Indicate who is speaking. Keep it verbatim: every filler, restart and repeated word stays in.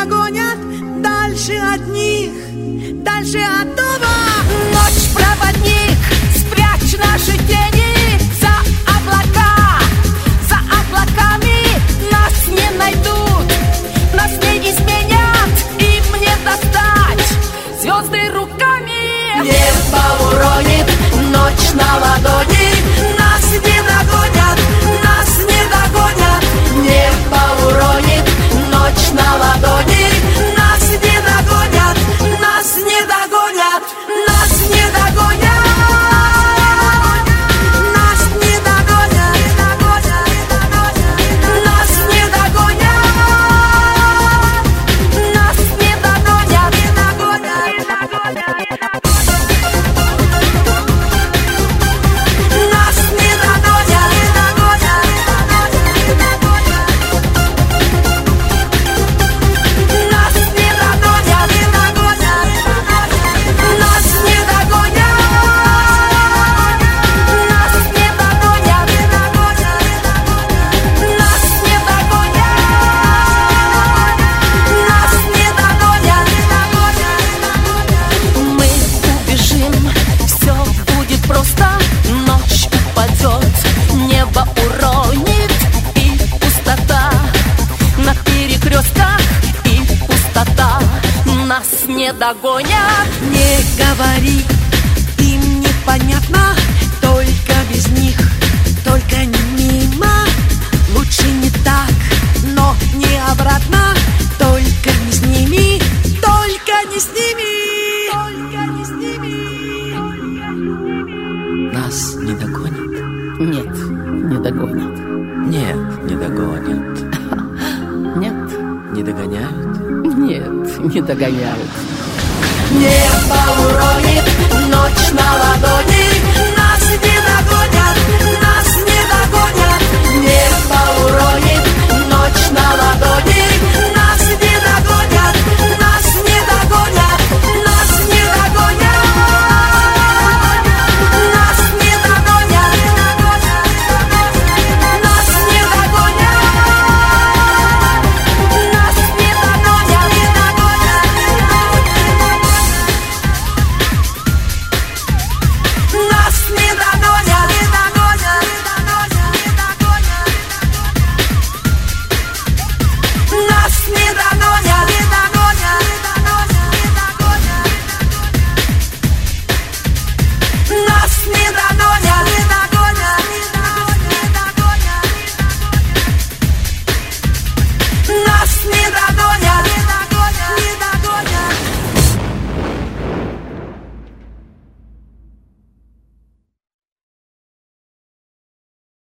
Speaker 1: догонят. Дальше от них, дальше от дома. Ночь, проводник, спрячь наши тени за облака, за облаками. Нас не найдут, нас не изменят, им не достать звезды руками. Небо уронит ночь на ладони. Нас не догонят, нас не догонят. Небо уронит ночь на ладони. Нас не догонят, нас не догонят, нас не догонят. Нас не догонят, нас не догонят. Нас не догонят, не догонят, не догонят. Не догонят. Не говори, им непонятно. Только без них, только не мимо. Лучше не так, но не обратно. Только не с ними, только не с ними, только не с ними.
Speaker 2: Нас не догонят?
Speaker 3: Нет, не догонят.
Speaker 2: Нет, не догонят.
Speaker 3: Нет,
Speaker 2: не догоняют?
Speaker 3: Нет, не догоняют.
Speaker 1: Небо уронит ночь на ладони. Нас не догонят, нас не догонят. Небо уронит ночь на ладони.